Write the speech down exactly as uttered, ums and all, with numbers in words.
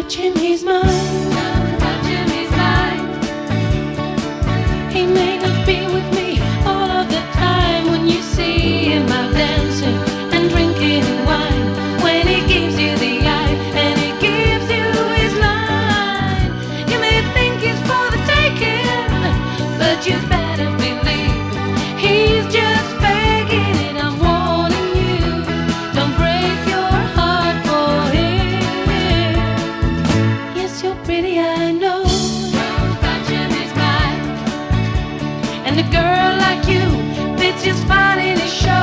touch him, he's mine. Don't touch him, he's mine. He may not be with me all of the time. When you see him out dancing and drinking wine, when he gives you the eye and he gives you his line, you may think he's for the taking, but you better believe he's just begging. And I'm warning you, don't break your heart for him. Yes, you're pretty, I know. Don't touch him, he's mine. And a girl like you fits just fine in his shirt.